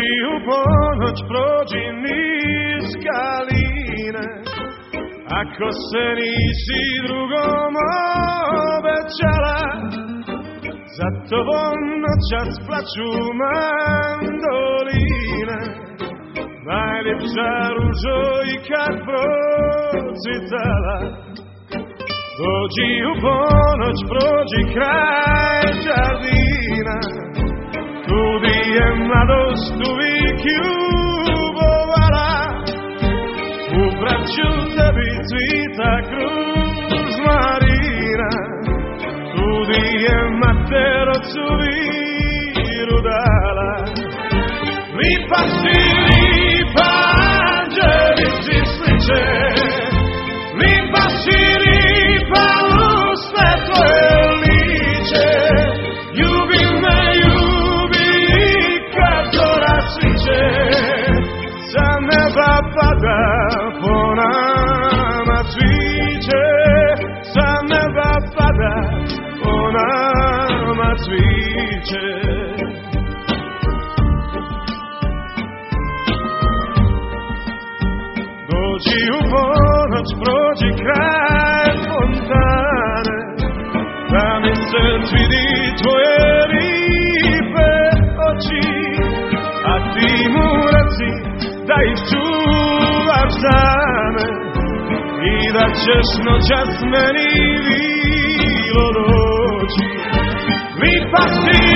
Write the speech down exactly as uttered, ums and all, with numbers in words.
u ponoć prođi niz kaline, ako se nisi drugom obećala, za tobom noćas plaću mandoline. Najljepša ružo i kad procvitala, dođi u ponoć, prođi kraj Đardina, tu di je mladost uvijek ljubovala. U braću tebi cvita kružmarina, tu di je mater ocu viru dala. Lipa si, lipa, anđelici sliče, lipa si, lipa, usne tvoje liče. Ljubi me, ljubi, kad zora sviće, sa neba pada, po nama cviće. Sa neba pada, po nama cviće. Dođi u ponoć, prođi kraj fontane, da mi se vidi tvoje lipe oči, a ti mu reci da ih čuvaš za me i da ćeš noćas meni vilo doći. Lipa si,